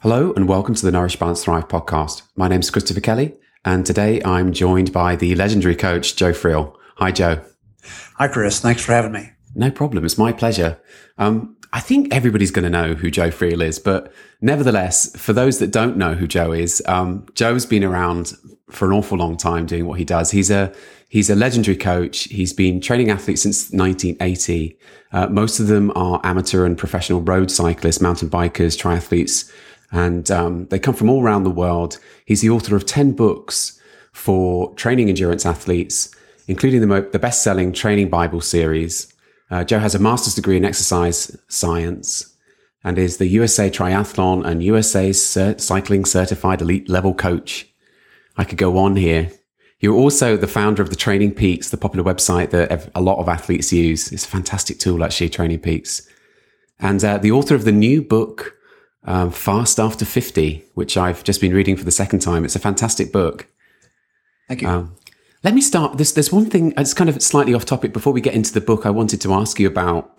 Hello and welcome to the Nourish Balance Thrive podcast. My name is Christopher Kelly and today I'm joined by the legendary coach, Joe Friel. Hi, Joe. Hi, Chris. Thanks for having me. No problem. It's my pleasure. I think everybody's going to know who Joe Friel is, but nevertheless, for those that don't know who Joe is, Joe's been around for an awful long time doing what he does. He's a legendary coach. He's been training athletes since 1980. Most of them are amateur and professional road cyclists, mountain bikers, triathletes, and they come from all around the world. He's the author of 10 books for training endurance athletes, including the best-selling Training Bible series. Joe has a master's degree in exercise science and is the USA Triathlon and USA Cycling Certified Elite Level Coach. I could go on here. You're also the founder of the Training Peaks, the popular website that a lot of athletes use. It's a fantastic tool, actually, Training Peaks. And the author of the new book, Fast After 50, which I've just been reading for the second time. It's a fantastic book. Thank you. Let me start. There's one thing, it's kind of slightly off topic. Before we get into the book, I wanted to ask you about,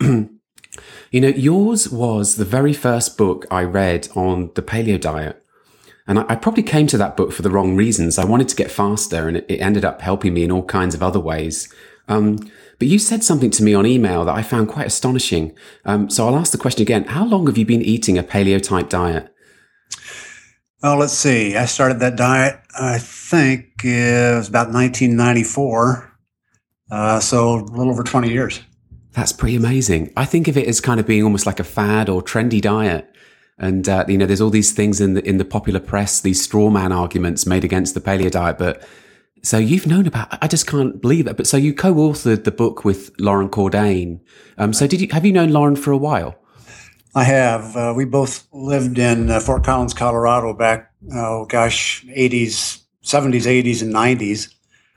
yours was the very first book I read on the paleo diet. And I probably came to that book for the wrong reasons. I wanted to get faster and it ended up helping me in all kinds of other ways. But you said something to me on email that I found quite astonishing. So I'll ask the question again. How long have you been eating a paleo type diet? Well, let's see. I started that diet, I think it was about 1994. So a little over 20 years. That's pretty amazing. I think of it as kind of being almost like a fad or trendy diet. And, there's all these things in the popular press, these straw man arguments made against the paleo diet. But so you've known about, I just can't believe it. But so you co-authored the book with Loren Cordain. So have you known Loren for a while? I have. We both lived in Fort Collins, Colorado back, 80s, 70s, 80s, and 90s.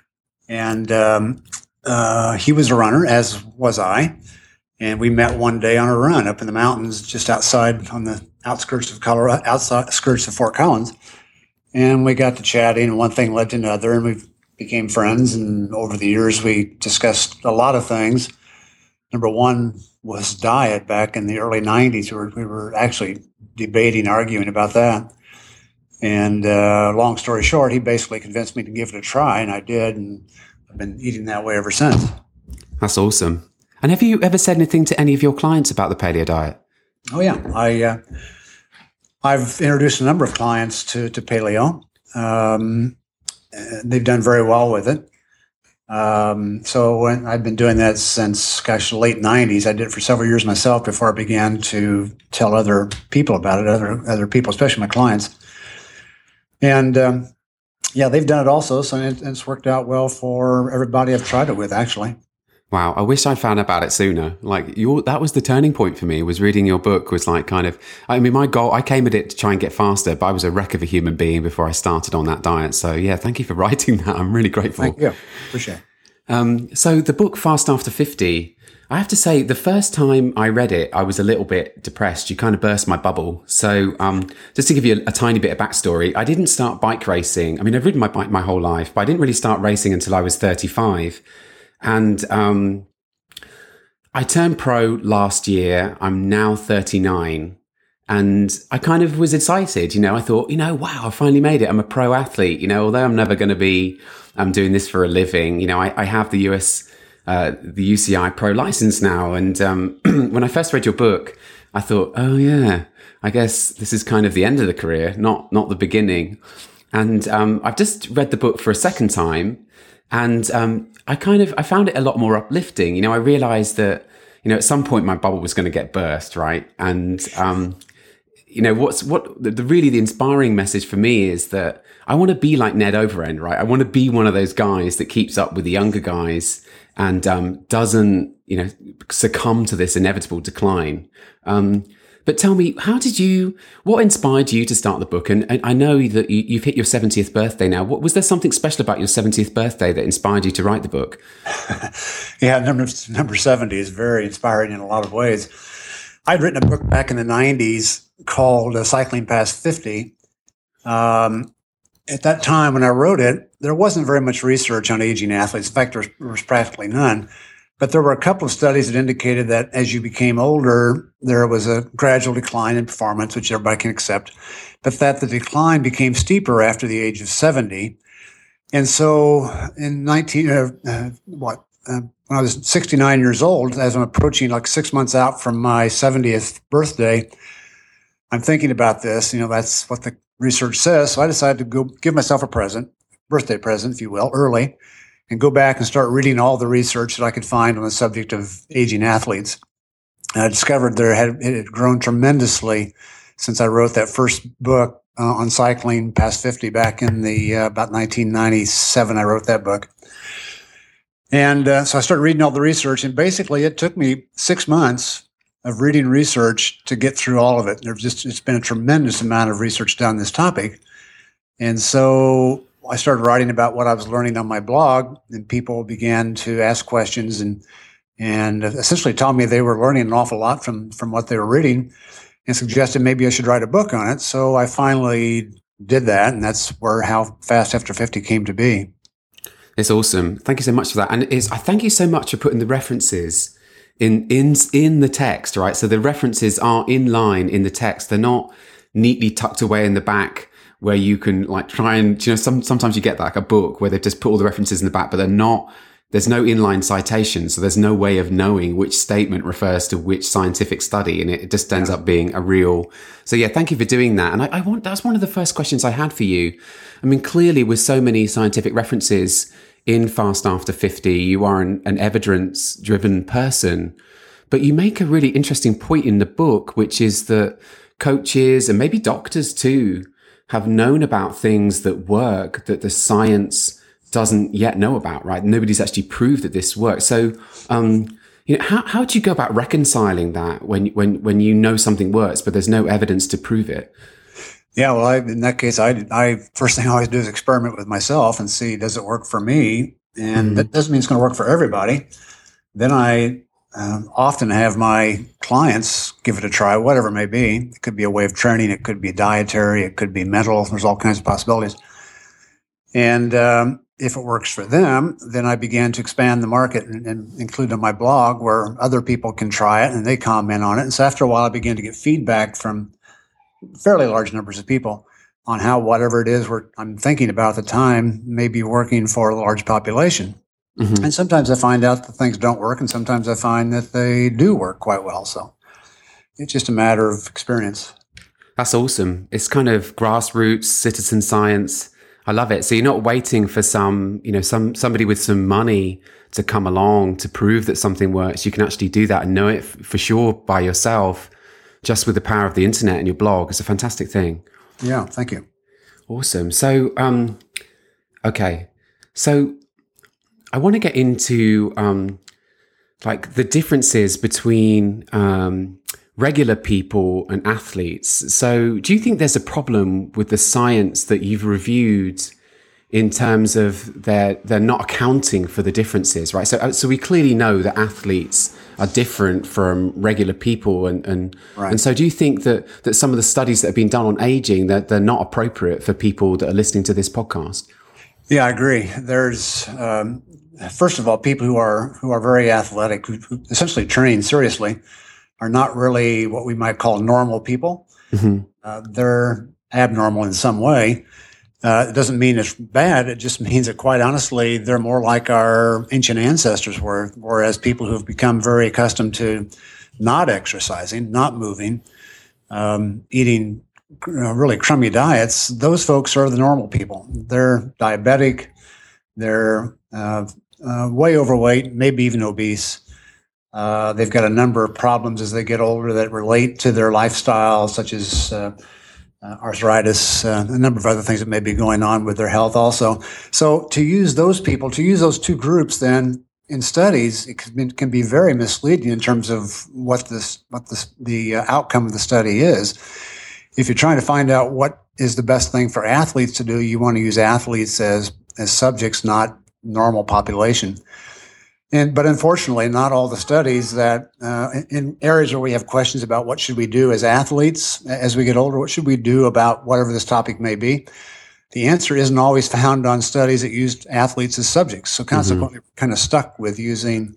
And he was a runner, as was I. And we met one day on a run up in the mountains just outside on the outskirts of Colorado, outskirts of Fort Collins. And we got to chatting, and one thing led to another, and we became friends. And over the years, we discussed a lot of things. Number one was diet back in the early 90s. We were actually debating, arguing about that. And long story short, he basically convinced me to give it a try, and I did. And I've been eating that way ever since. That's awesome. And have you ever said anything to any of your clients about the paleo diet? Oh, yeah. I've introduced a number of clients to paleo. They've done very well with it. So I've been doing that since, the late 90s. I did it for several years myself before I began to tell other people about it, other people, especially my clients. And they've done it also. So it's worked out well for everybody I've tried it with, actually. Wow, I wish I'd found out about it sooner. That was the turning point for me, was reading your book was my goal, I came at it to try and get faster, but I was a wreck of a human being before I started on that diet. So yeah, thank you for writing that. I'm really grateful. Thank you. Appreciate it. So the book Fast After 50, I have to say the first time I read it, I was a little bit depressed. You kind of burst my bubble. So just to give you a tiny bit of backstory, I didn't start bike racing. I've ridden my bike my whole life, but I didn't really start racing until I was 35. And I turned pro last year. I'm now 39. And I kind of was excited. I thought, wow, I finally made it. I'm a pro athlete. Although I'm never going to be doing this for a living. I have the the UCI pro license now. And when I first read your book, I thought, oh, yeah, I guess this is kind of the end of the career, not the beginning. And I've just read the book for a second time. And I found it a lot more uplifting. I realized that, at some point my bubble was going to get burst, right? And, the inspiring message for me is that I want to be like Ned Overend, right? I want to be one of those guys that keeps up with the younger guys and doesn't, succumb to this inevitable decline. But tell me, what inspired you to start the book? And I know that you've hit your 70th birthday now. Was there something special about your 70th birthday that inspired you to write the book? Yeah, number 70 is very inspiring in a lot of ways. I'd written a book back in the 90s called Cycling Past 50. At that time when I wrote it, there wasn't very much research on aging athletes. In fact, there was practically none. But there were a couple of studies that indicated that as you became older, there was a gradual decline in performance, which everybody can accept, but that the decline became steeper after the age of 70. And so in when I was 69 years old, as I'm approaching like 6 months out from my 70th birthday, I'm thinking about this. That's what the research says. So I decided to go give myself a birthday present, if you will, early, and go back and start reading all the research that I could find on the subject of aging athletes. And I discovered it had grown tremendously since I wrote that first book on cycling past 50 back in the about 1997. I wrote that book. And so I started reading all the research, and basically it took me 6 months of reading research to get through all of it. It's been a tremendous amount of research done on this topic. And so I started writing about what I was learning on my blog, and people began to ask questions and essentially told me they were learning an awful lot from what they were reading, and suggested maybe I should write a book on it. So I finally did that, and that's where How Fast After 50 came to be. It's awesome. Thank you so much for that. And I thank you so much for putting the references in the text, right? So the references are in line in the text. They're not neatly tucked away in the back where you can like try and, sometimes you get like a book where they've just put all the references in the back, but there's no inline citation. So there's no way of knowing which statement refers to which scientific study. And it just ends up being so yeah, thank you for doing that. And that's one of the first questions I had for you. I mean, clearly with so many scientific references in Fast After 50, you are an evidence-driven person, but you make a really interesting point in the book, which is that coaches and maybe doctors too have known about things that work that the science doesn't yet know about, right? Nobody's actually proved that this works. So, how do you go about reconciling that when you know something works, but there's no evidence to prove it? Yeah, well, in that case, I first thing I always do is experiment with myself and see, does it work for me? And that doesn't mean it's going to work for everybody. Then I often have my clients give it a try, whatever it may be. It could be a way of training. It could be dietary. It could be mental. There's all kinds of possibilities. And if it works for them, then I began to expand the market and include on my blog where other people can try it and they comment on it. And so after a while, I began to get feedback from fairly large numbers of people on how whatever it is I'm thinking about at the time may be working for a large population. Mm-hmm. And sometimes I find out that things don't work, and sometimes I find that they do work quite well. So it's just a matter of experience. That's awesome. It's kind of grassroots citizen science. I love it. So you're not waiting for somebody with some money to come along to prove that something works. You can actually do that and know it for sure by yourself, just with the power of the internet and your blog. It's a fantastic thing. Yeah, thank you. Awesome. So, okay. So I want to get into like the differences between regular people and athletes. So do you think there's a problem with the science that you've reviewed in terms of they're not accounting for the differences, right? So we clearly know that athletes are different from regular people, and right. And so do you think that some of the studies that have been done on aging, that they're not appropriate for people that are listening to this podcast? Yeah, I agree. There's first of all, people who are very athletic, who essentially train seriously, are not really what we might call normal people. Mm-hmm. They're abnormal in some way. It doesn't mean it's bad. It just means that, quite honestly, they're more like our ancient ancestors were, whereas people who have become very accustomed to not exercising, not moving, eating really crummy diets, those folks are the normal people. They're diabetic. They're way overweight, maybe even obese. They've got a number of problems as they get older that relate to their lifestyle, such as arthritis, a number of other things that may be going on with their health also. So to use those two groups then in studies, it can be very misleading in terms of what the outcome of the study is. If you're trying to find out what is the best thing for athletes to do, you want to use athletes as subjects, not normal population. But unfortunately, not all the studies that in areas where we have questions about what should we do as athletes as we get older, what should we do about whatever this topic may be, the answer isn't always found on studies that used athletes as subjects. So consequently, we're kind of stuck with using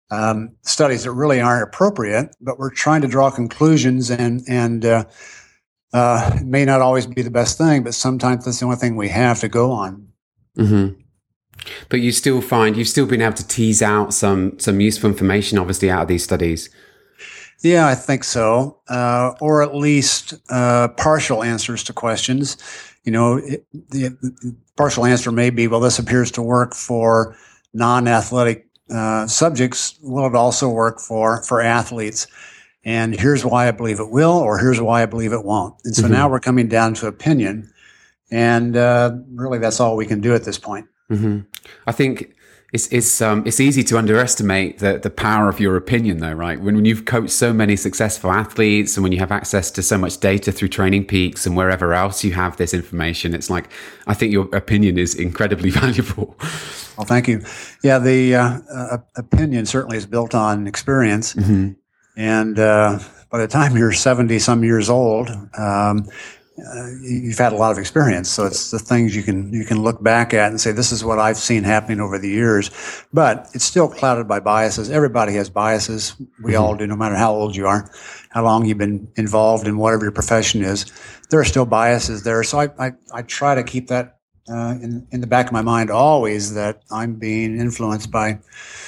studies that really aren't appropriate, but we're trying to draw conclusions, and it may not always be the best thing, but sometimes that's the only thing we have to go on. Mm-hmm. But you still find you've still been able to tease out some useful information, obviously, out of these studies. Yeah, I think so, or at least partial answers to questions. The partial answer may be, well, this appears to work for non-athletic subjects. Will it also work for athletes? And here's why I believe it will, or here's why I believe it won't. And so now we're coming down to opinion, and really that's all we can do at this point. Mm-hmm. I think it's easy to underestimate the power of your opinion, though, right? When you've coached so many successful athletes, and when you have access to so much data through Training Peaks and wherever else you have this information, it's like, I think your opinion is incredibly valuable. Well, thank you. Yeah, the opinion certainly is built on experience. Mm-hmm. And by the time you're 70 some years old, you've had a lot of experience. So it's the things you can look back at and say, this is what I've seen happening over the years. But it's still clouded by biases. Everybody has biases. We all do, no matter how old you are, how long you've been involved in whatever your profession is. There are still biases there. So I try to keep that in the back of my mind always, that I'm being influenced by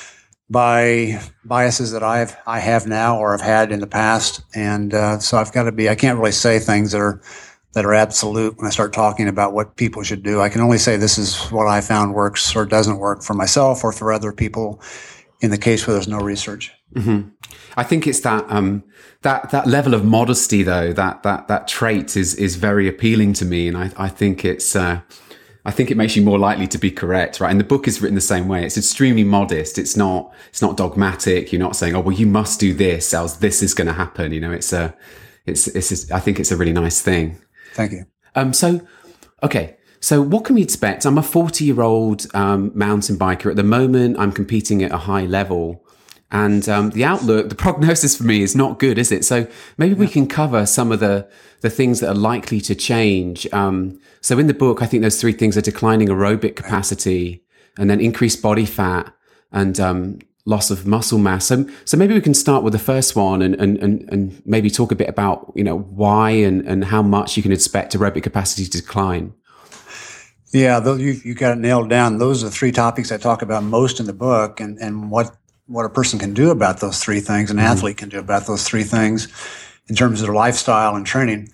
biases that I have now or have had in the past. And so I've got to be, I can't really say things that are absolute when I start talking about what people should do. I can only say this is what I found works or doesn't work for myself or for other people in the case where there's no research. Mm-hmm. I think it's that that level of modesty, though, that trait is very appealing to me. And I think I think it makes you more likely to be correct, right? And the book is written the same way. It's extremely modest. It's not dogmatic. You're not saying, oh, well, you must do this, else this is going to happen. I think it's a really nice thing. Thank you. So what can we expect? I'm a 40-year-old mountain biker at the moment. I'm competing at a high level, and the prognosis for me is not good, is it? So maybe we can cover some of the things that are likely to change. So in the book, I think those three things are declining aerobic capacity, and then increased body fat, and loss of muscle mass. So maybe we can start with the first one and maybe talk a bit about, why and how much you can expect aerobic capacity to decline. Yeah, you got it nailed down. Those are the three topics I talk about most in the book, and what a person can do about those three things, an athlete can do about those three things in terms of their lifestyle and training.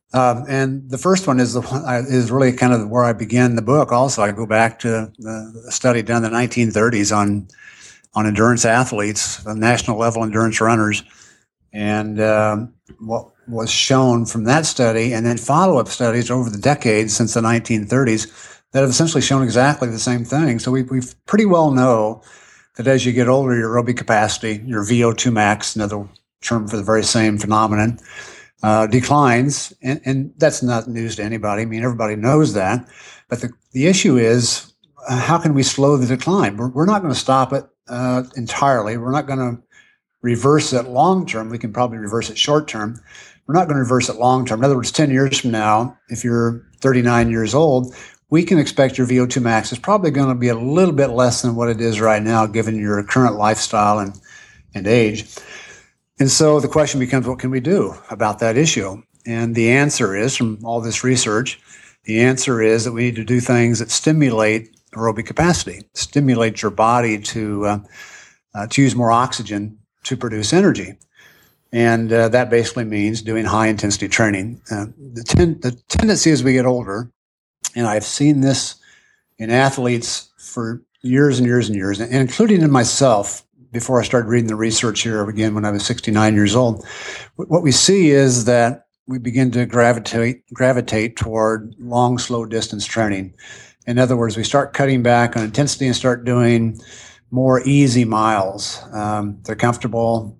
And the first one is is really kind of where I began the book. Also, I go back to the study done in the 1930s on endurance athletes, national level endurance runners, and what was shown from that study, and then follow-up studies over the decades since the 1930s that have essentially shown exactly the same thing. So we pretty well know that as you get older, your aerobic capacity, your VO2 max, another term for the very same phenomenon, declines, and that's not news to anybody. I mean, everybody knows that. But the issue is, how can we slow the decline? We're not going to stop it entirely. We're not going to reverse it long term. We can probably reverse it short term. We're not going to reverse it long term. In other words, 10 years from now, if you're 39 years old, we can expect your VO2 max is probably going to be a little bit less than what it is right now, given your current lifestyle and age. And so the question becomes, what can we do about that issue? And the answer is, from all this research, the answer is that we need to do things that stimulate aerobic capacity, stimulate your body to use more oxygen to produce energy. And that basically means doing high-intensity training. The tendency as we get older, and I've seen this in athletes for years and years and years, and including in myself before I started reading the research here again when I was 69 years old, what we see is that we begin to gravitate toward long, slow distance training. In other words, we start cutting back on intensity and start doing more easy miles. They're comfortable.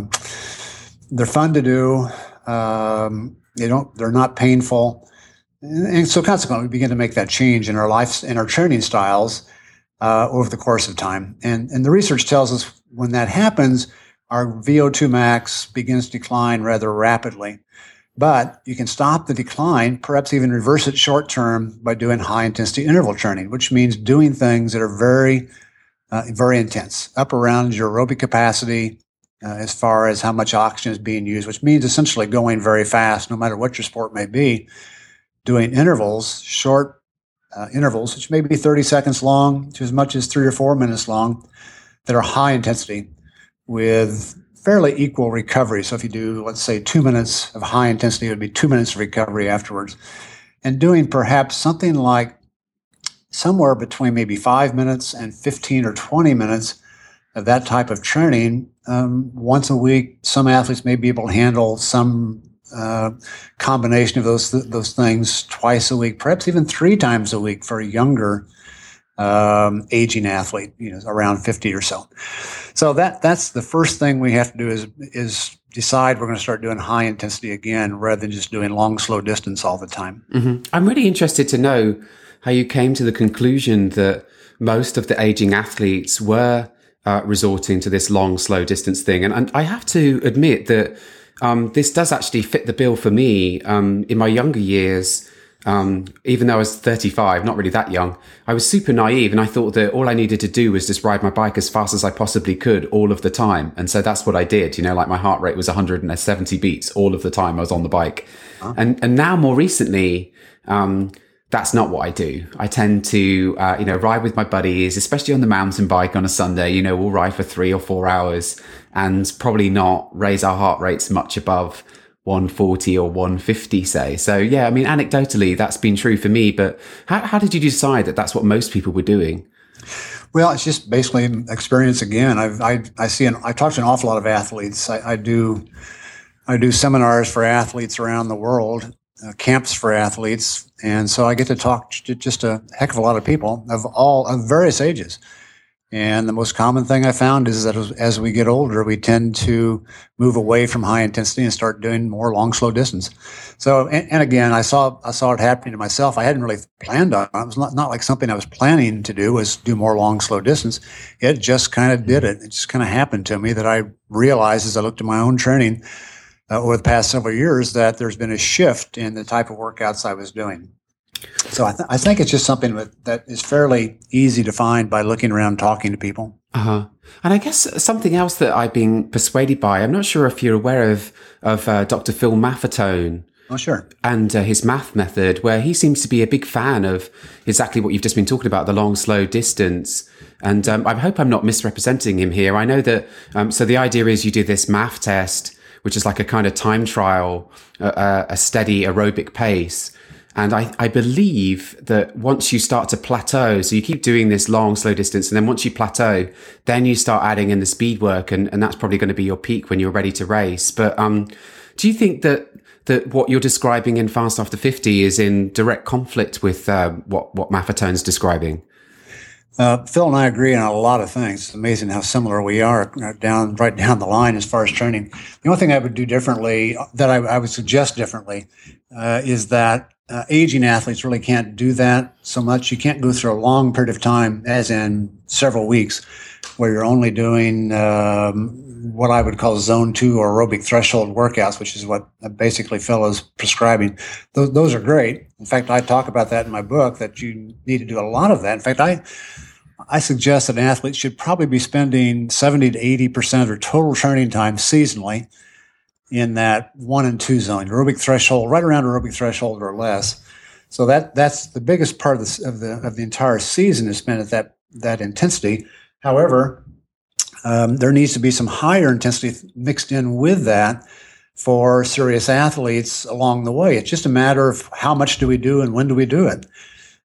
They're fun to do. They're not painful. And so consequently, we begin to make that change in our life, in our training styles over the course of time. And the research tells us when that happens, our VO2 max begins to decline rather rapidly. But you can stop the decline, perhaps even reverse it short term by doing high intensity interval training, which means doing things that are very very intense, up around your aerobic capacity as far as how much oxygen is being used, which means essentially going very fast, no matter what your sport may be, doing intervals, short intervals, which may be 30 seconds long to as much as 3 or 4 minutes long, that are high intensity with fairly equal recovery. So if you do, let's say, 2 minutes of high intensity, it would be 2 minutes of recovery afterwards. And doing perhaps something like somewhere between maybe 5 minutes and 15 or 20 minutes of that type of training once a week. Some athletes may be able to handle some combination of those things twice a week, perhaps even 3 times a week for a younger aging athlete, around 50 or so. So that's the first thing we have to do is decide we're going to start doing high intensity again rather than just doing long, slow distance all the time. Mm-hmm. I'm really interested to know how you came to the conclusion that most of the aging athletes were resorting to this long, slow distance thing. And I have to admit that this does actually fit the bill for me. In my younger years, even though I was 35, not really that young, I was super naive and I thought that all I needed to do was just ride my bike as fast as I possibly could all of the time. And so that's what I did. Like my heart rate was 170 beats all of the time I was on the bike. Huh? And now more recently, that's not what I do. I tend to, ride with my buddies, especially on the mountain bike on a Sunday. We'll ride for 3 or 4 hours and probably not raise our heart rates much above 140 or 150, say. So, yeah, I mean, anecdotally, that's been true for me. But how did you decide that that's what most people were doing? Well, it's just basically experience again. I talk to an awful lot of athletes. I do seminars for athletes around the world, camps for athletes. And so I get to talk to just a heck of a lot of people of various ages. And the most common thing I found is that as we get older, we tend to move away from high intensity and start doing more long, slow distance. So, and again, I saw it happening to myself. I hadn't really planned on it. It was not like something I was planning to do, was do more long, slow distance. It just kind of did it. It just kind of happened to me that I realized as I looked at my own training over the past several years that there's been a shift in the type of workouts I was doing. So I think it's just something that is fairly easy to find by looking around, talking to people. Uh-huh. And I guess something else that I've been persuaded by, I'm not sure if you're aware of Dr. Phil Maffetone. Oh, sure. And his math method, where he seems to be a big fan of exactly what you've just been talking about, the long, slow distance. And I hope I'm not misrepresenting him here. I know that, so the idea is you do this math test, which is like a kind of time trial, a steady aerobic pace. And I believe that once you start to plateau, so you keep doing this long, slow distance, and then once you plateau, then you start adding in the speed work, and that's probably going to be your peak when you're ready to race. But do you think that what you're describing in Fast After 50 is in direct conflict with what Maffetone's describing? Phil and I agree on a lot of things. It's amazing how similar we are right down the line as far as training. The only thing I would do differently, that I would suggest differently, is that aging athletes really can't do that so much. You can't go through a long period of time, as in several weeks, where you're only doing what I would call zone 2 or aerobic threshold workouts, which is what basically Phil is prescribing. Those are great. In fact, I talk about that in my book, that you need to do a lot of that. In fact, I suggest that an athlete should probably be spending 70 to 80% of their total training time seasonally in that 1 and 2 zone, aerobic threshold, right around aerobic threshold or less. So that's the biggest part of the entire season is spent at that intensity. However, there needs to be some higher intensity mixed in with that for serious athletes along the way. It's just a matter of how much do we do and when do we do it.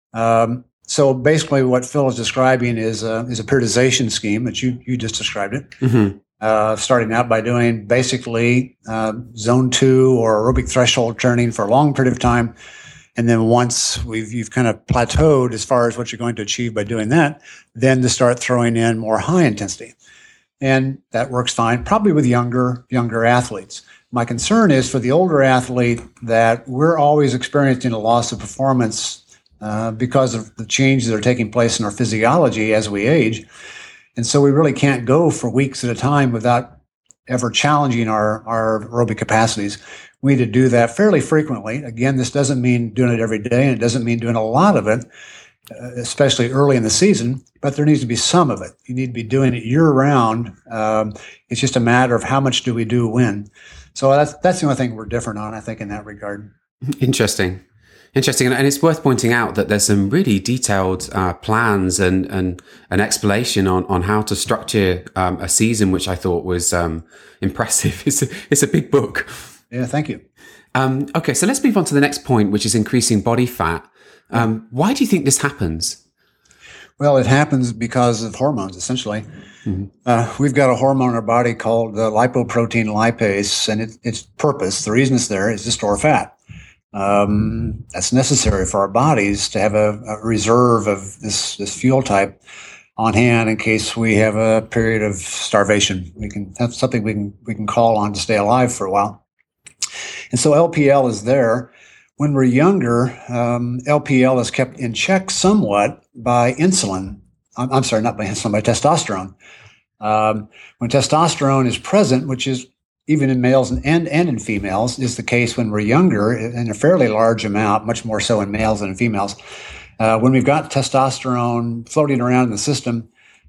So basically what Phil is describing is a periodization scheme that you just described it. Mm-hmm. Starting out by doing basically zone 2 or aerobic threshold training for a long period of time. And then once you've kind of plateaued as far as what you're going to achieve by doing that, then to start throwing in more high intensity. And that works fine, probably with younger athletes. My concern is for the older athlete that we're always experiencing a loss of performance because of the changes that are taking place in our physiology as we age. And so we really can't go for weeks at a time without ever challenging our aerobic capacities. We need to do that fairly frequently. Again, this doesn't mean doing it every day, and it doesn't mean doing a lot of it. especially early in the season, but there needs to be some of it. You need to be doing it year round. It's just a matter of how much do we do when. So that's the only thing we're different on, I think, in that regard. Interesting. And it's worth pointing out that there's some really detailed plans and an explanation on how to structure a season, which I thought was impressive. It's a big book. Yeah, thank you. Okay, so let's move on to the next point, which is increasing body fat. Why do you think this happens? Well, it happens because of hormones, essentially. Mm-hmm. We've got a hormone in our body called lipoprotein lipase, and its purpose, the reason it's there, is to store fat. That's necessary for our bodies to have a reserve of this fuel type on hand in case we have a period of starvation. We can have something we can call on to stay alive for a while. And so LPL is there. When we're younger, LPL is kept in check somewhat by insulin. I'm sorry, not by insulin, by testosterone. When testosterone is present, which is even in males and in females, is the case when we're younger in a fairly large amount, much more so in males than in females. When we've got testosterone floating around in the system,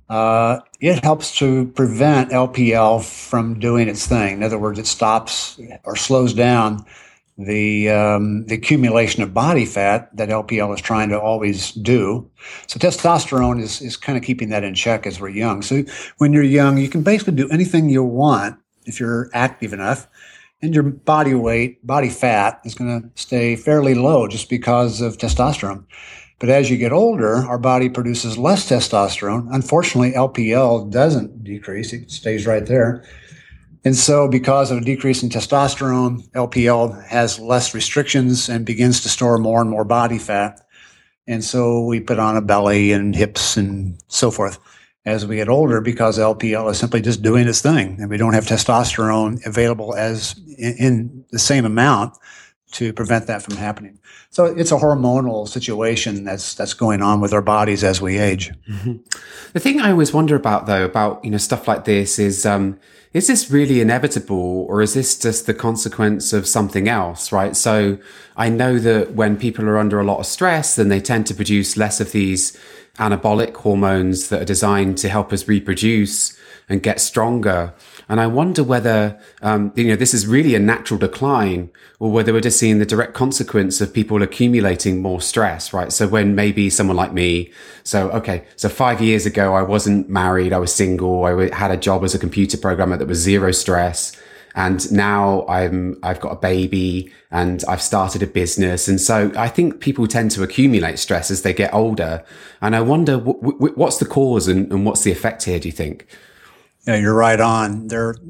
it helps to prevent LPL from doing its thing. In other words, it stops or slows down the accumulation of body fat that LPL is trying to always do. So testosterone is kind of keeping that in check as we're young. So when you're young, you can basically do anything you want if you're active enough, and your body weight, body fat is going to stay fairly low just because of testosterone. But as you get older, our body produces less testosterone. Unfortunately, LPL doesn't decrease. It stays right there. And so because of a decrease in testosterone, LPL has less restrictions and begins to store more and more body fat. And so we put on a belly and hips and so forth as we get older because LPL is simply just doing its thing. And we don't have testosterone available as in the same amount to prevent that from happening. So it's a hormonal situation that's going on with our bodies as we age. Mm-hmm. The thing I always wonder about, though, about stuff like this is this really inevitable, or is this just the consequence of something else, right? So I know that when people are under a lot of stress, then they tend to produce less of these anabolic hormones that are designed to help us reproduce and get stronger. And I wonder whether, this is really a natural decline, or whether we're just seeing the direct consequence of people accumulating more stress, right? So when maybe someone like me, so 5 years ago, I wasn't married, I was single, I had a job as a computer programmer that was zero stress. And now I've got a baby and I've started a business. And so I think people tend to accumulate stress as they get older. And I wonder what's the cause and what's the effect here, do you think? Yeah, you're right on.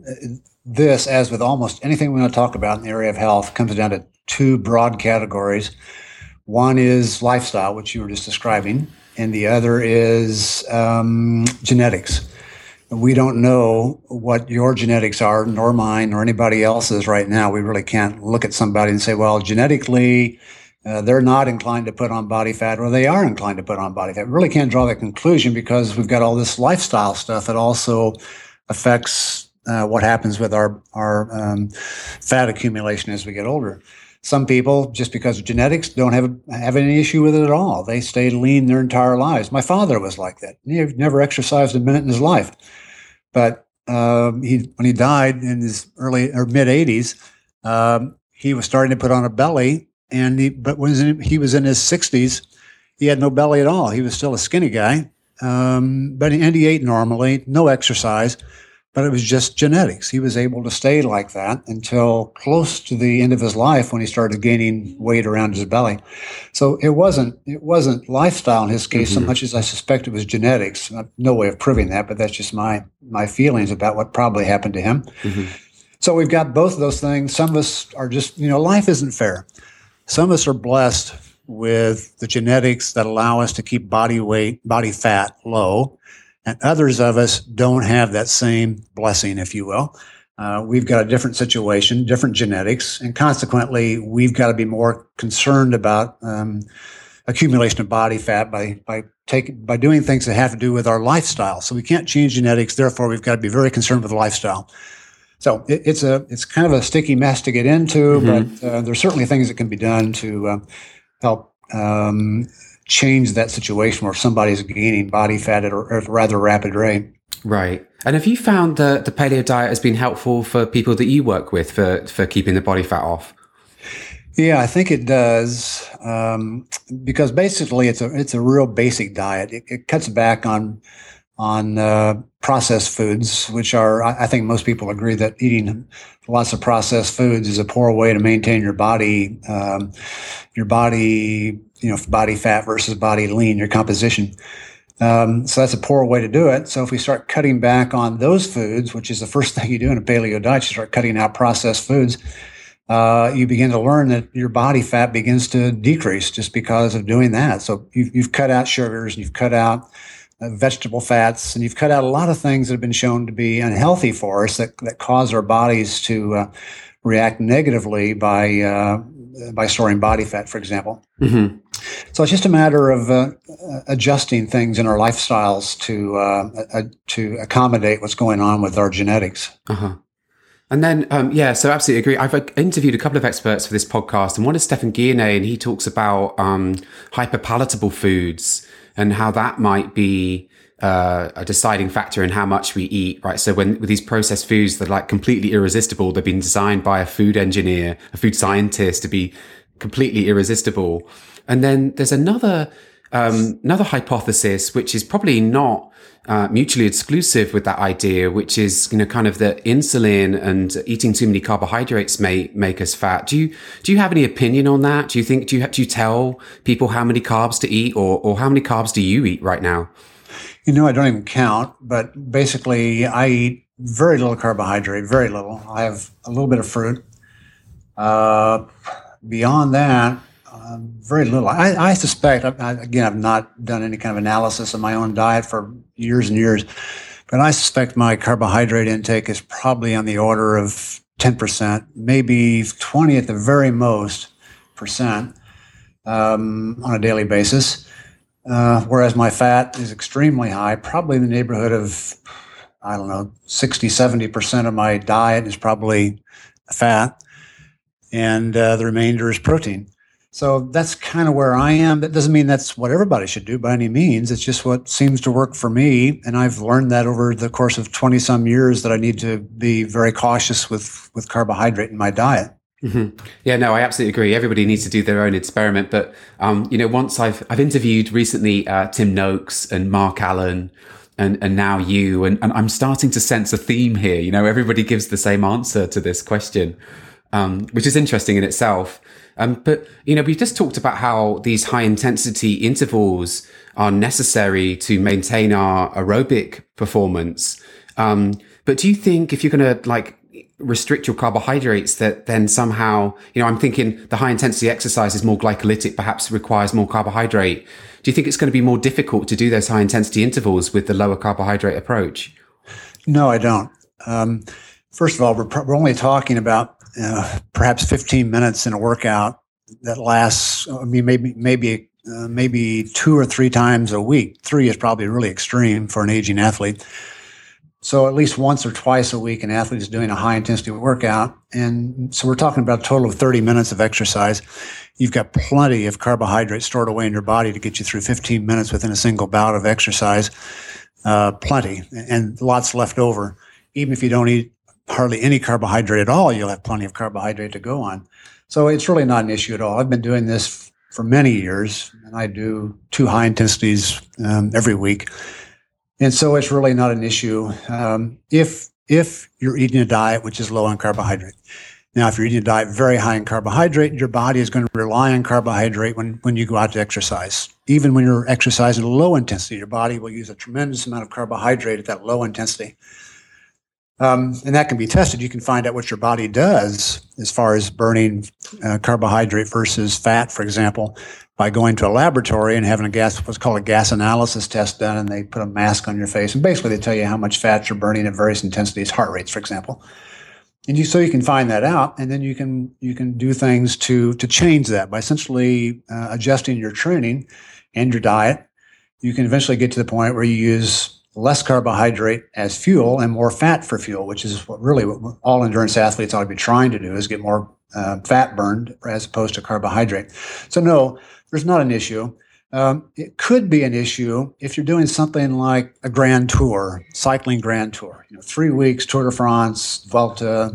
This, as with almost anything we want to talk about in the area of health, comes down to two broad categories. One is lifestyle, which you were just describing, and the other is genetics. We don't know what your genetics are, nor mine, nor anybody else's right now. We really can't look at somebody and say, well, genetically, they're not inclined to put on body fat, or they are inclined to put on body fat. We really can't draw that conclusion because we've got all this lifestyle stuff that also affects what happens with our fat accumulation as we get older. Some people, just because of genetics, don't have any issue with it at all. They stayed lean their entire lives. My father was like that. He never exercised a minute in his life. But when he died in his early or mid 80s, he was starting to put on a belly. But when he was in his 60s, he had no belly at all. He was still a skinny guy, but he ate normally, no exercise. But it was just genetics. He was able to stay like that until close to the end of his life when he started gaining weight around his belly. So it wasn't lifestyle in his case so much as I suspect it was genetics. No way of proving that, but that's just my feelings about what probably happened to him. Mm-hmm. So we've got both of those things. Some of us are just, life isn't fair. Some of us are blessed with the genetics that allow us to keep body weight, body fat low. And others of us don't have that same blessing, if you will. We've got a different situation, different genetics, and consequently, we've got to be more concerned about accumulation of body fat by doing things that have to do with our lifestyle. So we can't change genetics. Therefore, we've got to be very concerned with lifestyle. So it's kind of a sticky mess to get into, but there's certainly things that can be done to help change that situation where somebody's gaining body fat at a rather rapid rate. Right. And have you found that the paleo diet has been helpful for people that you work with for keeping the body fat off? Yeah, I think it does, because basically it's a real basic diet. It cuts back on processed foods, which are, I think most people agree that eating lots of processed foods is a poor way to maintain your body, body fat versus body lean, your composition. So that's a poor way to do it. So if we start cutting back on those foods, which is the first thing you do in a paleo diet, you start cutting out processed foods, you begin to learn that your body fat begins to decrease just because of doing that. So you've cut out sugars, and you've cut out vegetable fats, and you've cut out a lot of things that have been shown to be unhealthy for us that cause our bodies to react negatively by storing body fat, for example. Mm-hmm. So it's just a matter of adjusting things in our lifestyles to accommodate what's going on with our genetics. Uh-huh. And then, so absolutely agree. I've interviewed a couple of experts for this podcast, and one is Stephan Guyenet, and he talks about hyperpalatable foods and how that might be a deciding factor in how much we eat, right? So with these processed foods that are like completely irresistible, they've been designed by a food engineer, a food scientist to be completely irresistible. And then there's another hypothesis, which is probably not mutually exclusive with that idea, which is, kind of that insulin and eating too many carbohydrates may make us fat. Do you have any opinion on that? Do you tell people how many carbs to eat, or how many carbs do you eat right now? I don't even count, but basically I eat very little carbohydrate, very little. I have a little bit of fruit. Beyond that, very little. I suspect, again, I've not done any kind of analysis of my own diet for years and years, but I suspect my carbohydrate intake is probably on the order of 10%, maybe 20 at the very most percent on a daily basis. Whereas my fat is extremely high, probably in the neighborhood of, 60, 70% of my diet is probably fat, and the remainder is protein. So that's kind of where I am. That doesn't mean that's what everybody should do by any means. It's just what seems to work for me. And I've learned that over the course of 20 some years that I need to be very cautious with carbohydrate in my diet. Mm-hmm. Yeah, no, I absolutely agree. Everybody needs to do their own experiment. But, once I've interviewed recently Tim Noakes and Mark Allen and now you, and I'm starting to sense a theme here. Everybody gives the same answer to this question, which is interesting in itself. But we've just talked about how these high intensity intervals are necessary to maintain our aerobic performance. But do you think if you're going to restrict your carbohydrates, that then somehow, I'm thinking the high intensity exercise is more glycolytic, perhaps requires more carbohydrate. Do you think it's going to be more difficult to do those high intensity intervals with the lower carbohydrate approach? No, I don't. First of all, we're only talking about perhaps 15 minutes in a workout that lasts, maybe 2 or 3 times a week. 3 is probably really extreme for an aging athlete. So at least once or twice a week, an athlete is doing a high intensity workout. And so we're talking about a total of 30 minutes of exercise. You've got plenty of carbohydrates stored away in your body to get you through 15 minutes within a single bout of exercise. Plenty, and lots left over. Even if you don't eat hardly any carbohydrate at all, you'll have plenty of carbohydrate to go on. So it's really not an issue at all. I've been doing this for many years, and I do 2 high intensities every week. And so it's really not an issue if you're eating a diet which is low on carbohydrate. Now, if you're eating a diet very high in carbohydrate, your body is going to rely on carbohydrate when you go out to exercise. Even when you're exercising at low intensity, your body will use a tremendous amount of carbohydrate at that low intensity. And that can be tested. You can find out what your body does as far as burning carbohydrate versus fat, for example, by going to a laboratory and having what's called a gas analysis test done, and they put a mask on your face. And basically, they tell you how much fat you're burning at various intensities, heart rates, for example. And so you can find that out, and then you can do things to change that by essentially adjusting your training and your diet. You can eventually get to the point where you use less carbohydrate as fuel and more fat for fuel, which is what all endurance athletes ought to be trying to do, is get more fat burned as opposed to carbohydrate. So no, there's not an issue. It could be an issue if you're doing something like a grand tour, cycling grand tour, 3 weeks, Tour de France, Vuelta,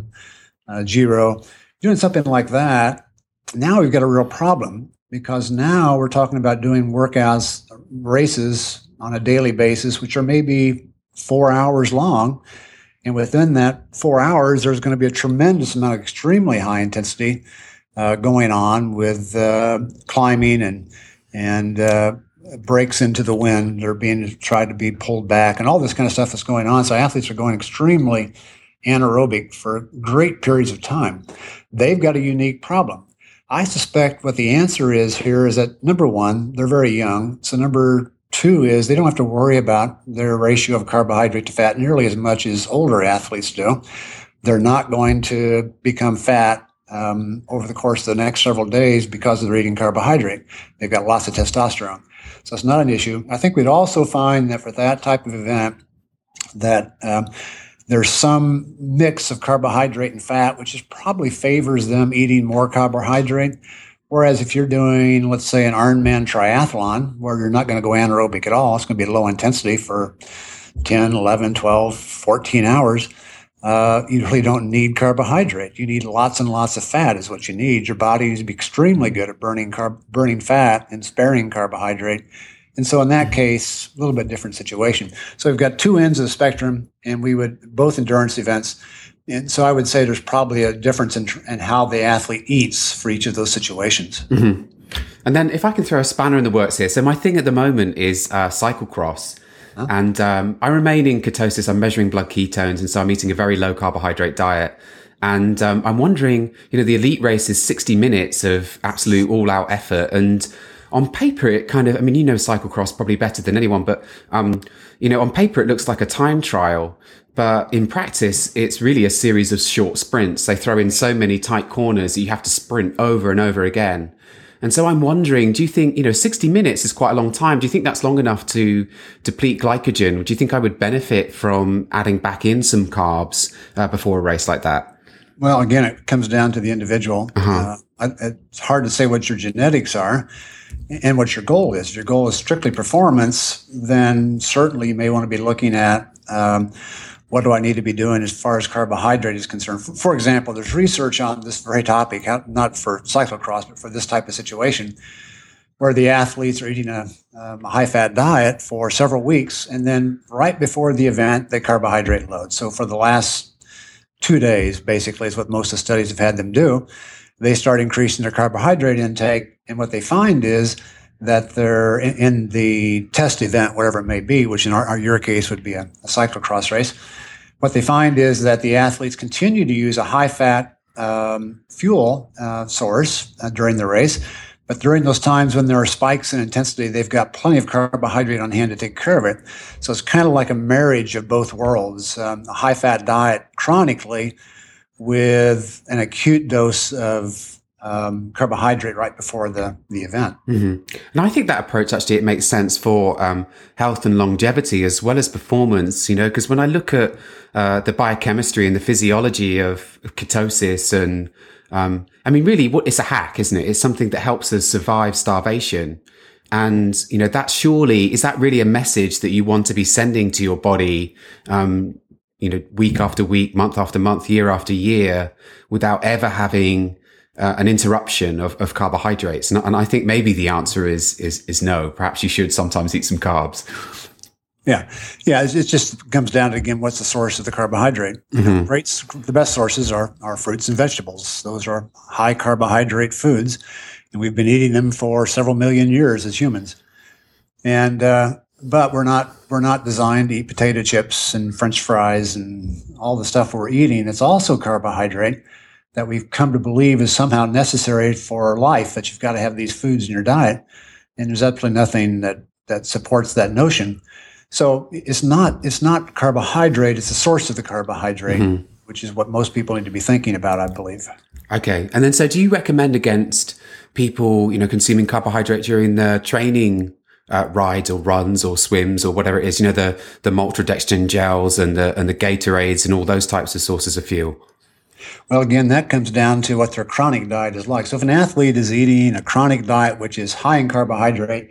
Giro, doing something like that. Now we've got a real problem because now we're talking about doing workouts, races on a daily basis, which are maybe 4 hours long. And within that 4 hours, there's going to be a tremendous amount of extremely high intensity going on with climbing and breaks into the wind or being tried to be pulled back and all this kind of stuff that's going on. So athletes are going extremely anaerobic for great periods of time. They've got a unique problem. I suspect what the answer is here is that, number one, they're very young. So number two is they don't have to worry about their ratio of carbohydrate to fat nearly as much as older athletes do. They're not going to become fat over the course of the next several days because they're eating carbohydrate. They've got lots of testosterone. So it's not an issue. I think we'd also find that for that type of event that there's some mix of carbohydrate and fat, which is probably favors them eating more carbohydrate. Whereas if you're doing, let's say, an Ironman triathlon, where you're not going to go anaerobic at all, it's going to be low intensity for 10, 11, 12, 14 hours, you really don't need carbohydrate. You need lots and lots of fat is what you need. Your body needs to be extremely good at burning fat and sparing carbohydrate. And so in that case, a little bit different situation. So we've got two ends of the spectrum, and we would both endurance events. And so I would say there's probably a difference in how the athlete eats for each of those situations. Mm-hmm. And then if I can throw a spanner in the works here. So my thing at the moment is cyclocross. Huh? And I remain in ketosis. I'm measuring blood ketones. And so I'm eating a very low carbohydrate diet. And I'm wondering, the elite race is 60 minutes of absolute all out effort. And on paper, it kind of, cyclocross probably better than anyone, but, on paper, it looks like a time trial. But in practice, it's really a series of short sprints. They throw in so many tight corners that you have to sprint over and over again. And so I'm wondering, do you think, 60 minutes is quite a long time. Do you think that's long enough to deplete glycogen? Do you think I would benefit from adding back in some carbs before a race like that? Well, again, it comes down to the individual. Uh-huh. It's hard to say what your genetics are and what your goal is. If your goal is strictly performance, then certainly you may want to be looking at what do I need to be doing as far as carbohydrate is concerned. For example, there's research on this very topic, not for cyclocross, but for this type of situation, where the athletes are eating a high-fat diet for several weeks, and then right before the event, they carbohydrate load. So for the last 2 days, basically, is what most of the studies have had them do. They start increasing their carbohydrate intake, and what they find is that they're in the test event, whatever it may be, which in your case would be a cyclocross race. What they find is that the athletes continue to use a high-fat fuel source during the race, but during those times when there are spikes in intensity, they've got plenty of carbohydrate on hand to take care of it. So it's kind of like a marriage of both worlds, a high-fat diet chronically with an acute dose of carbohydrate right before the event. Mm-hmm. And I think that approach, actually, it makes sense for health and longevity as well as performance, because when I look at the biochemistry and the physiology of ketosis and, really it's a hack, isn't it? It's something that helps us survive starvation. And, that surely, is that really a message that you want to be sending to your body, week after week, month after month, year after year, without ever having an interruption of carbohydrates? And I think maybe the answer is no. Perhaps you should sometimes eat some carbs. Yeah. It just comes down to, again, what's the source of the carbohydrate? Mm-hmm. The best sources are fruits and vegetables. Those are high carbohydrate foods, and we've been eating them for several million years as humans. And but we're not designed to eat potato chips and French fries and all the stuff we're eating. It's also carbohydrate that we've come to believe is somehow necessary for life, that you've got to have these foods in your diet. And there's absolutely nothing that supports that notion. So it's not carbohydrate, it's the source of the carbohydrate, mm-hmm. which is what most people need to be thinking about, I believe. Okay. And then, so do you recommend against people, consuming carbohydrate during the training rides or runs or swims or whatever it is, the maltodextrin gels and the Gatorades and all those types of sources of fuel? Well, again, that comes down to what their chronic diet is like. So if an athlete is eating a chronic diet, which is high in carbohydrate,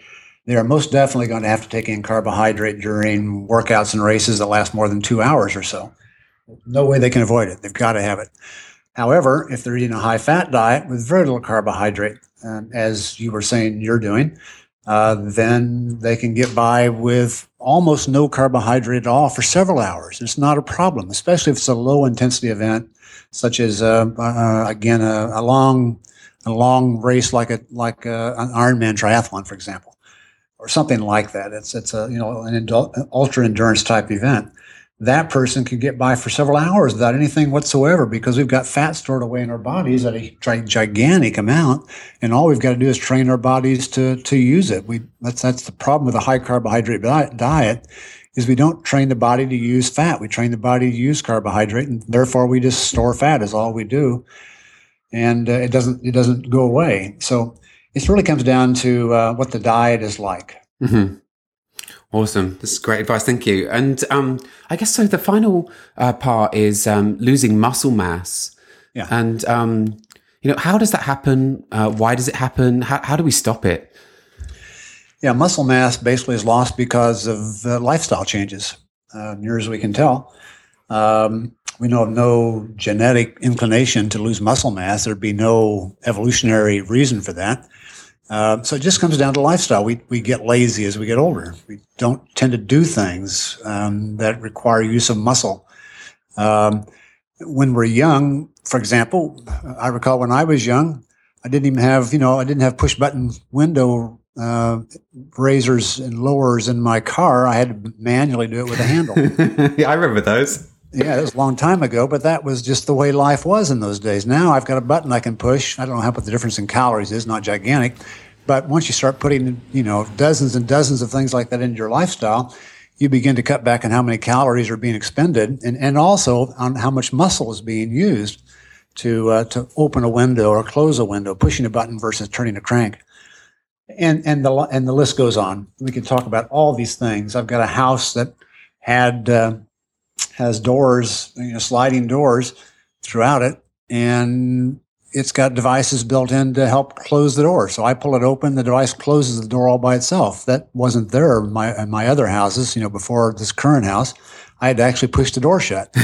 they are most definitely going to have to take in carbohydrate during workouts and races that last more than 2 hours or so. No way they can avoid it. They've got to have it. However, if they're eating a high-fat diet with very little carbohydrate, as you were saying you're doing, then they can get by with almost no carbohydrate at all for several hours. It's not a problem, especially if it's a low-intensity event, such as again a long race like an Ironman triathlon, for example, or something like that. It's an ultra endurance type event. That person can get by for several hours without anything whatsoever because we've got fat stored away in our bodies at a gigantic amount, and all we've got to do is train our bodies to use it. That's the problem with a high carbohydrate diet is we don't train the body to use fat. We train the body to use carbohydrate, and therefore we just store fat is all we do, and it doesn't go away. So it really comes down to what the diet is like. Mm-hmm. Awesome. This is great advice. Thank you. And I guess so the final part is losing muscle mass. Yeah. And, how does that happen? Why does it happen? How do we stop it? Yeah, muscle mass basically is lost because of lifestyle changes, near as we can tell. We know of no genetic inclination to lose muscle mass. There'd be no evolutionary reason for that. So it just comes down to lifestyle. We get lazy as we get older. We don't tend to do things that require use of muscle. When we're young, for example, I recall when I was young, I didn't have push button window raisers and lowers in my car. I had to manually do it with a handle. Yeah, I remember those. Yeah, it was a long time ago, but that was just the way life was in those days. Now I've got a button I can push. I don't know what the difference in calories is, not gigantic. But once you start putting, dozens and dozens of things like that into your lifestyle, you begin to cut back on how many calories are being expended and also on how much muscle is being used to open a window or close a window, pushing a button versus turning a crank. And the list goes on. We can talk about all these things. I've got a house that has doors, sliding doors throughout it, and it's got devices built in to help close the door. So I pull it open, the device closes the door all by itself. That wasn't there in my other houses, before this current house. I had to actually push the door shut.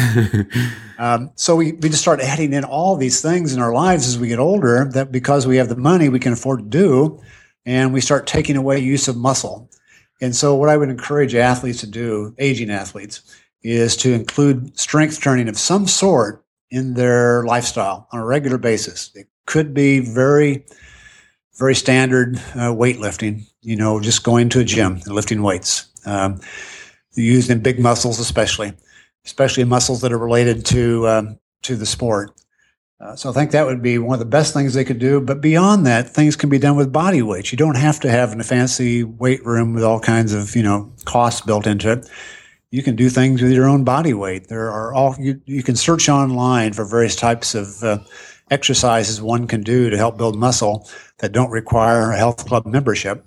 So we just start adding in all these things in our lives as we get older that because we have the money, we can afford to do, and we start taking away use of muscle. And so what I would encourage athletes to do, aging athletes, is to include strength training of some sort in their lifestyle on a regular basis. It could be very, very standard weightlifting, just going to a gym and lifting weights, used in big muscles especially muscles that are related to the sport. So I think that would be one of the best things they could do. But beyond that, things can be done with body weight. You don't have to have a fancy weight room with all kinds of, costs built into it. You can do things with your own body weight. There are you can search online for various types of exercises one can do to help build muscle that don't require a health club membership.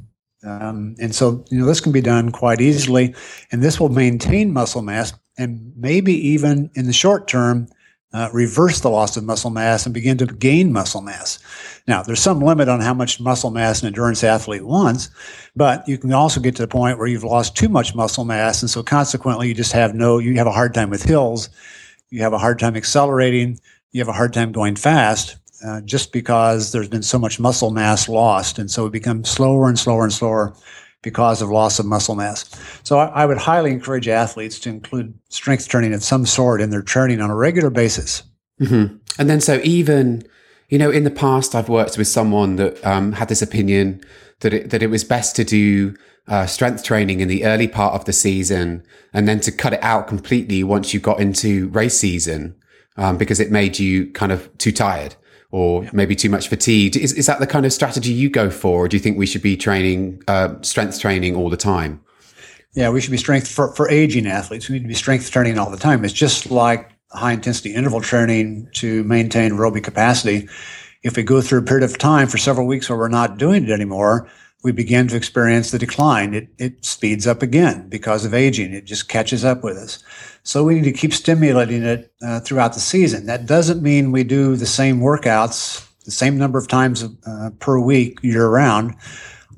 And so, this can be done quite easily, and this will maintain muscle mass and maybe even in the short term, reverse the loss of muscle mass and begin to gain muscle mass. Now, there's some limit on how much muscle mass an endurance athlete wants, but you can also get to the point where you've lost too much muscle mass, and so consequently, you have a hard time with hills, you have a hard time accelerating, you have a hard time going fast, just because there's been so much muscle mass lost, and so it becomes slower and slower and slower because of loss of muscle mass. So I would highly encourage athletes to include strength training of some sort in their training on a regular basis. Mm-hmm. And then so even, in the past, I've worked with someone that had this opinion that it was best to do strength training in the early part of the season and then to cut it out completely once you got into race season because it made you kind of too tired. Or maybe too much fatigued. Is that the kind of strategy you go for? Or do you think we should be training, strength training all the time? Yeah, we should be for aging athletes. We need to be strength training all the time. It's just like high intensity interval training to maintain aerobic capacity. If we go through a period of time for several weeks where we're not doing it anymore, we begin to experience the decline. It speeds up again because of aging. It just catches up with us. So we need to keep stimulating it throughout the season. That doesn't mean we do the same workouts, the same number of times per week year round.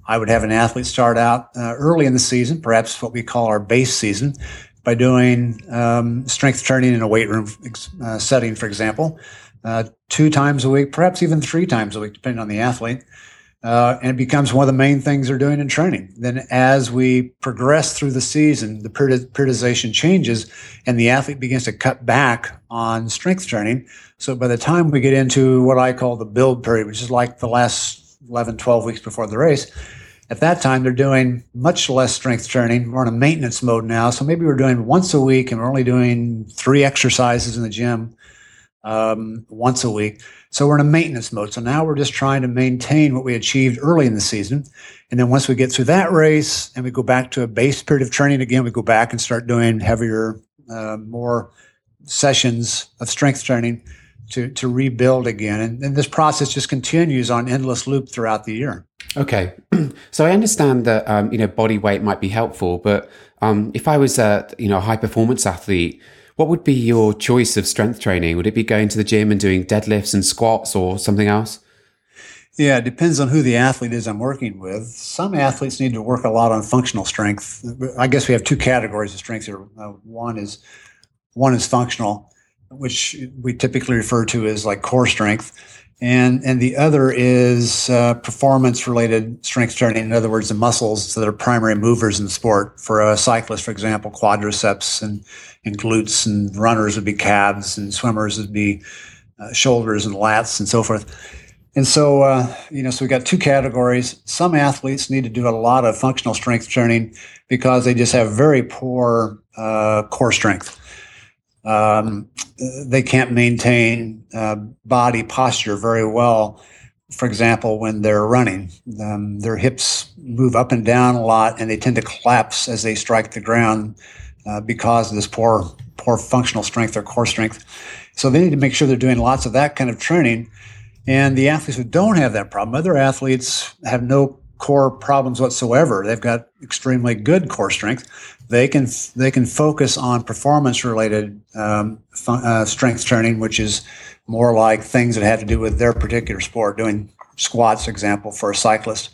I would have an athlete start out early in the season, perhaps what we call our base season, by doing strength training in a weight room setting, for example, 2 times a week, perhaps even 3 times a week, depending on the athlete. And it becomes one of the main things they're doing in training. Then as we progress through the season, the periodization changes and the athlete begins to cut back on strength training. So by the time we get into what I call the build period, which is like the last 11, 12 weeks before the race, at that time, they're doing much less strength training. We're in a maintenance mode now. So maybe we're doing once a week and we're only doing 3 exercises in the gym once a week. So we're in a maintenance mode. So now we're just trying to maintain what we achieved early in the season. And then once we get through that race and we go back to a base period of training again, we go back and start doing heavier, more sessions of strength training to rebuild again. And this process just continues on endless loop throughout the year. Okay. So I understand that, body weight might be helpful, but if I was a high performance athlete, what would be your choice of strength training? Would it be going to the gym and doing deadlifts and squats or something else? Yeah, it depends on who the athlete is I'm working with. Some athletes need to work a lot on functional strength. I guess we have 2 categories of strength here. One is functional, which we typically refer to as like core strength. And the other is performance-related strength training. In other words, the muscles that are primary movers in the sport. For a cyclist, for example, quadriceps and glutes, and runners would be calves, and swimmers would be shoulders and lats and so forth. And so, so we got 2 categories. Some athletes need to do a lot of functional strength training because they just have very poor core strength. They can't maintain body posture very well. For example, when they're running, their hips move up and down a lot, and they tend to collapse as they strike the ground because of this poor functional strength or core strength. So they need to make sure they're doing lots of that kind of training. And the athletes who don't have that problem, other athletes have no core problems whatsoever. They've got extremely good core strength. They can focus on performance-related strength training, which is more like things that have to do with their particular sport, doing squats, for example, for a cyclist.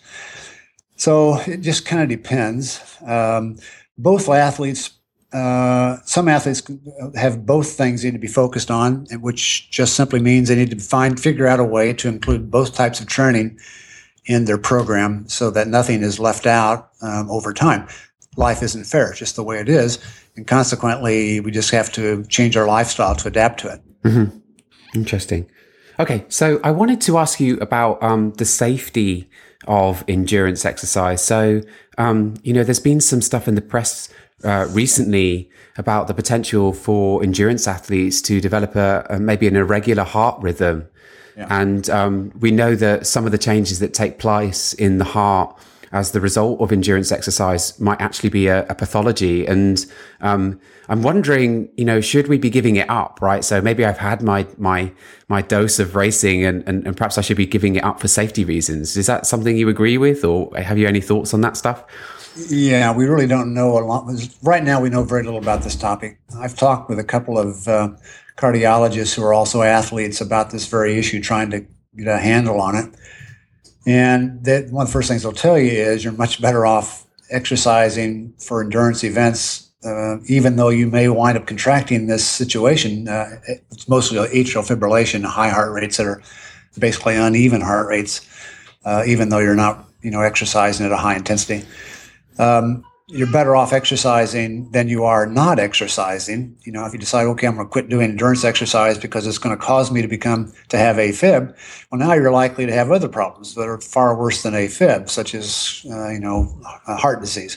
So it just kind of depends. Both athletes, some athletes have both things they need to be focused on, which just simply means they need to figure out a way to include both types of training in their program so that nothing is left out over time. Life isn't fair, it's just the way it is. And consequently, we just have to change our lifestyle to adapt to it. Mm-hmm. Interesting. Okay, so I wanted to ask you about the safety of endurance exercise. So, there's been some stuff in the press recently about the potential for endurance athletes to develop maybe an irregular heart rhythm. Yeah. And we know that some of the changes that take place in the heart as the result of endurance exercise might actually be a pathology. And I'm wondering, should we be giving it up, right? So maybe I've had my dose of racing and perhaps I should be giving it up for safety reasons. Is that something you agree with, or have you any thoughts on that stuff? Yeah, we really don't know a lot. Right now, we know very little about this topic. I've talked with a couple of cardiologists who are also athletes about this very issue, trying to get a handle on it. And one of the first things they'll tell you is you're much better off exercising for endurance events, even though you may wind up contracting this situation. It's mostly atrial fibrillation, high heart rates that are basically uneven heart rates, even though you're not, exercising at a high intensity. You're better off exercising than you are not exercising. If you decide, okay, I'm going to quit doing endurance exercise because it's going to cause me to have AFib, well, now you're likely to have other problems that are far worse than AFib, such as, heart disease,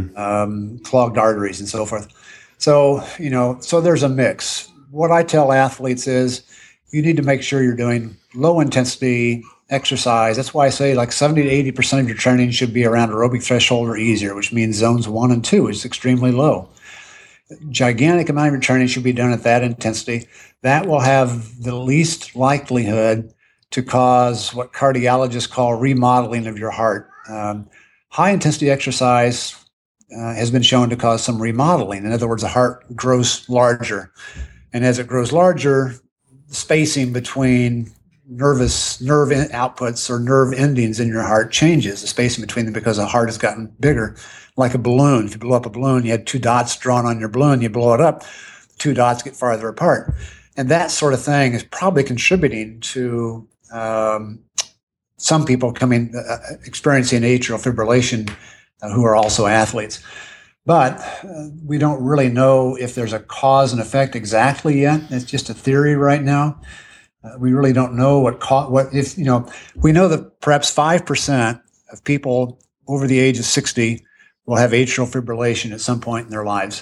clogged arteries and so forth. So, so there's a mix. What I tell athletes is you need to make sure you're doing low intensity exercise. That's why I say like 70 to 80% of your training should be around aerobic threshold or easier, which means zones 1 and 2 is extremely low. Gigantic amount of your training should be done at that intensity. That will have the least likelihood to cause what cardiologists call remodeling of your heart. High intensity exercise has been shown to cause some remodeling. In other words, the heart grows larger. And as it grows larger, the spacing between outputs or nerve endings in your heart changes. The spacing between them, because the heart has gotten bigger, like a balloon. If you blow up a balloon, you had two dots drawn on your balloon, you blow it up, two dots get farther apart. And that sort of thing is probably contributing to some people experiencing atrial fibrillation who are also athletes. But we don't really know if there's a cause and effect exactly yet. It's just a theory right now. We really don't know we know that perhaps 5% of people over the age of 60 will have atrial fibrillation at some point in their lives,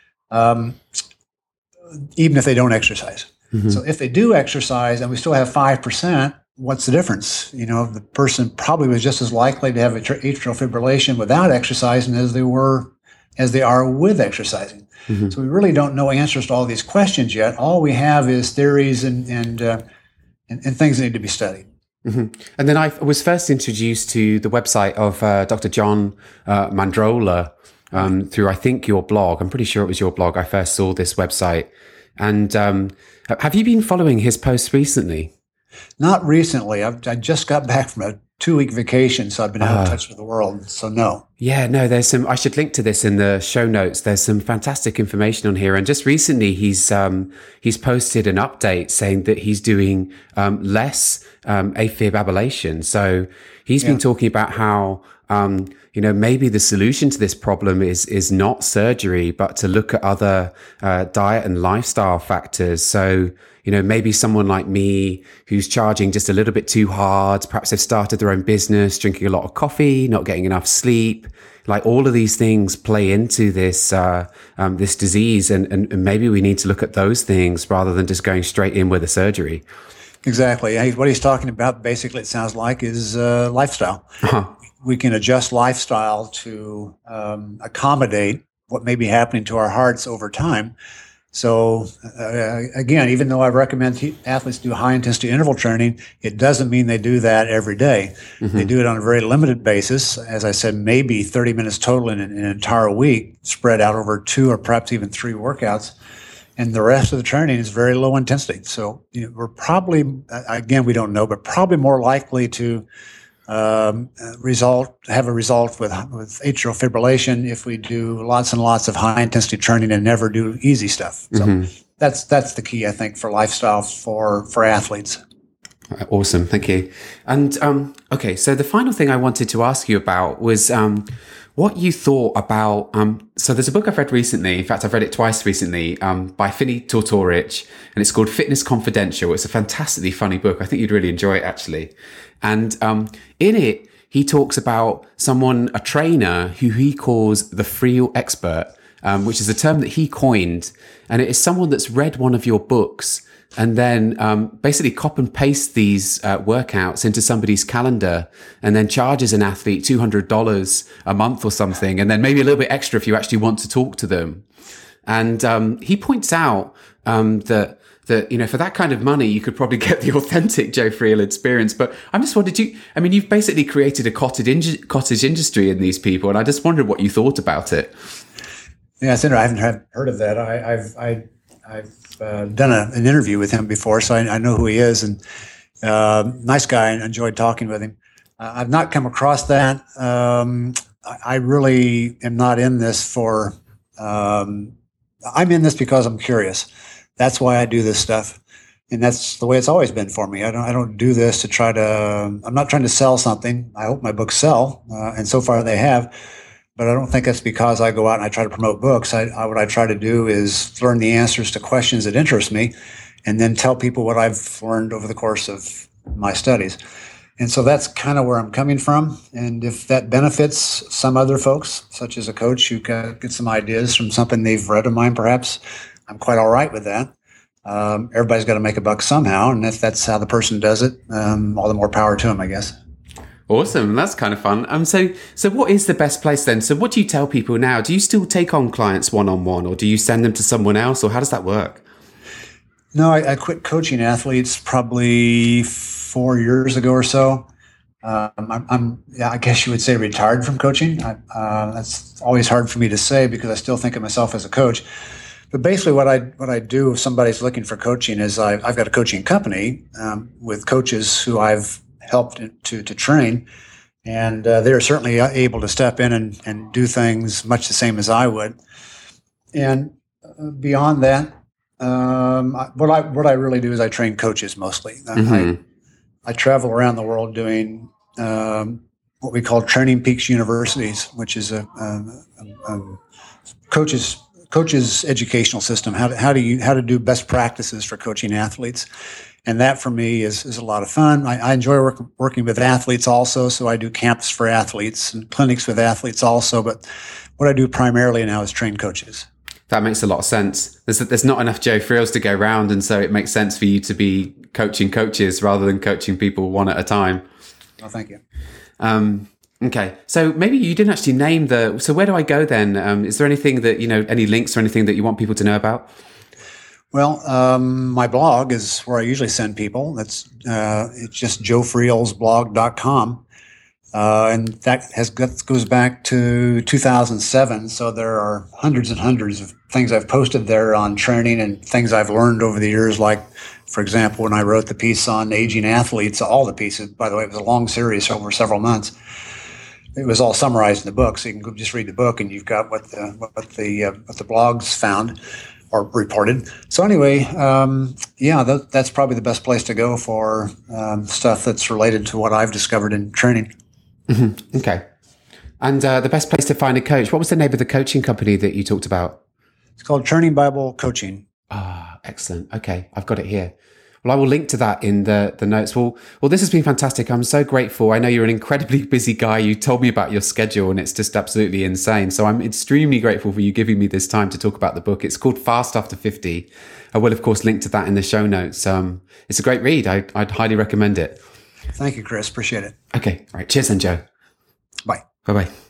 even if they don't exercise. Mm-hmm. So if they do exercise and we still have 5%, what's the difference? The person probably was just as likely to have atrial fibrillation without exercising as they are with exercising. Mm-hmm. So we really don't know answers to all these questions yet. All we have is theories and things that need to be studied. Mm-hmm. And then I was first introduced to the website of Dr. John Mandrola through, I think, your blog. I'm pretty sure it was your blog. I first saw this website. And have you been following his posts recently? Not recently. I just got back from a 2-week vacation, so I've been out of touch with the world. So no. Yeah, no, there's I should link to this in the show notes. There's some fantastic information on here. And just recently he's posted an update saying that he's doing less AFib ablation. So he's been talking about how maybe the solution to this problem is not surgery, but to look at other diet and lifestyle factors. So, maybe someone like me who's charging just a little bit too hard, perhaps they've started their own business, drinking a lot of coffee, not getting enough sleep, like all of these things play into this this disease. And maybe we need to look at those things rather than just going straight in with a surgery. Exactly. What he's talking about, basically, it sounds like, is lifestyle. Uh-huh. We can adjust lifestyle to accommodate what may be happening to our hearts over time. So again, even though I recommend athletes do high-intensity interval training, it doesn't mean they do that every day. Mm-hmm. They do it on a very limited basis. As I said, maybe 30 minutes total in an entire week, spread out over 2 or perhaps even 3 workouts. And the rest of the training is very low intensity. So we're probably, again, we don't know, but probably more likely to have a result with atrial fibrillation if we do lots and lots of high intensity training and never do easy stuff. So mm-hmm. that's the key, I think, for lifestyle for athletes. Awesome, thank you. And okay, so the final thing I wanted to ask you about was what you thought about. So there's a book I've read recently. In fact, I've read it twice recently by Finney Tortorich, and it's called Fitness Confidential. It's a fantastically funny book. I think you'd really enjoy it, actually. And in it, he talks about a trainer who he calls the Friel expert, which is a term that he coined. And it is someone that's read one of your books and then basically copy and paste these workouts into somebody's calendar and then charges an athlete $200 a month or something, and then maybe a little bit extra if you actually want to talk to them. And he points out that for that kind of money, you could probably get the authentic Joe Friel experience. But I'm just wondered, you've basically created a cottage industry in these people, and I just wondered what you thought about it. Yeah, it's interesting. I haven't heard of that. I've done an interview with him before, so I know who he is, and nice guy, and enjoyed talking with him. I've not come across that. I really am not in this for. I'm in this because I'm curious. That's why I do this stuff, and that's the way it's always been for me. I don't do this to try to. I'm not trying to sell something. I hope my books sell, and so far they have. But I don't think that's because I go out and I try to promote books. What I try to do is learn the answers to questions that interest me, and then tell people what I've learned over the course of my studies. And so that's kind of where I'm coming from. And if that benefits some other folks, such as a coach who get some ideas from something they've read of mine, perhaps, I'm quite all right with that. Everybody's got to make a buck somehow. And if that's how the person does it, all the more power to them, I guess. Awesome. That's kind of fun. So what is the best place then? So what do you tell people now? Do you still take on clients one-on-one, or do you send them to someone else, or how does that work? No, I quit coaching athletes probably 4 years ago or so. I guess you would say retired from coaching. That's always hard for me to say because I still think of myself as a coach. But basically, what I do if somebody's looking for coaching is I've got a coaching company with coaches who I've helped to train, and they're certainly able to step in and do things much the same as I would. And beyond that, what I really do is I train coaches mostly. I travel around the world doing what we call Training Peaks Universities, which is a coaches educational system. How to do best practices for coaching athletes, and that for me is a lot of fun. I enjoy working with athletes also, so I do camps for athletes and clinics with athletes also. But what I do primarily now is train coaches. That makes a lot of sense. There's not enough Joe Friels to go around, and so it makes sense for you to be coaching coaches rather than coaching people one at a time. Well, thank you. Okay, so maybe you didn't actually name so where do I go then? Is there anything that, any links or anything that you want people to know about? Well, my blog is where I usually send people. It's just joefrielsblog.com. And that goes back to 2007. So there are hundreds and hundreds of things I've posted there on training and things I've learned over the years. Like, for example, when I wrote the piece on aging athletes, all the pieces, by the way, it was a long series over several months. It was all summarized in the book. So you can go just read the book and you've got what the blogs found or reported. So anyway, that's probably the best place to go for stuff that's related to what I've discovered in training. Mm-hmm. Okay. And the best place to find a coach, what was the name of the coaching company that you talked about? It's called Training Bible Coaching. Ah, excellent. Okay, I've got it here. Well, I will link to that in the notes. Well, this has been fantastic. I'm so grateful. I know you're an incredibly busy guy. You told me about your schedule and it's just absolutely insane. So I'm extremely grateful for you giving me this time to talk about the book. It's called Fast After 50. I will, of course, link to that in the show notes. It's a great read. I'd highly recommend it. Thank you, Chris. Appreciate it. Okay. All right. Cheers then, Joe. Bye. Bye-bye.